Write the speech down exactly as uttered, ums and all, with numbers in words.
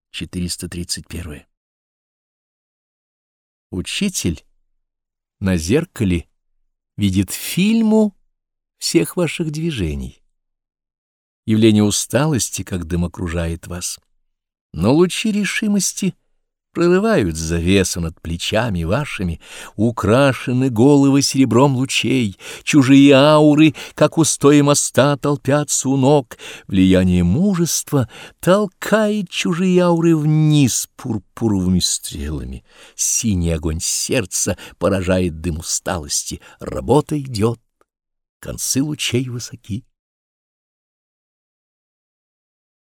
четыреста тридцать первое. Учитель на зеркале видит фильму всех ваших движений. Явление усталости, как дым, окружает вас, но лучи решимости прорывают завесу над плечами вашими, украшены головы серебром лучей, чужие ауры, как устои моста, толпятся у ног, влияние мужества толкает чужие ауры вниз пурпуровыми стрелами, синий огонь сердца поражает дым усталости, работа идет, концы лучей высоки.